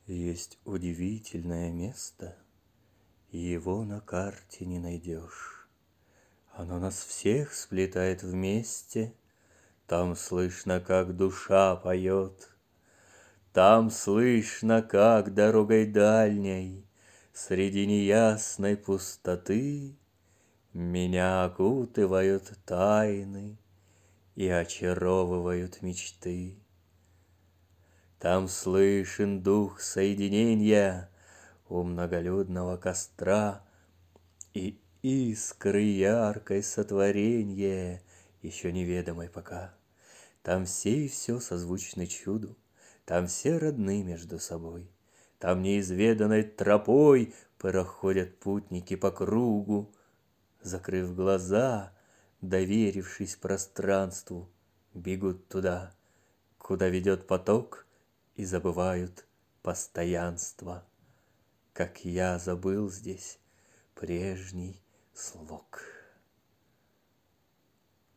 Есть удивительное место, его на карте не найдешь. Оно нас всех сплетает вместе, там слышно, как душа поет. Там слышно, как дорогой дальней среди неясной пустоты меня окутывают тайны и очаровывают мечты. Там слышен дух соединения у многолюдного костра, и искры яркой сотворенье, еще неведомой пока. Там все и все созвучны чуду, там все родны между собой. Там неизведанной тропой проходят путники по кругу, закрыв глаза, доверившись пространству, бегут туда, куда ведет поток, и забывают постоянство, как я забыл здесь прежний слог.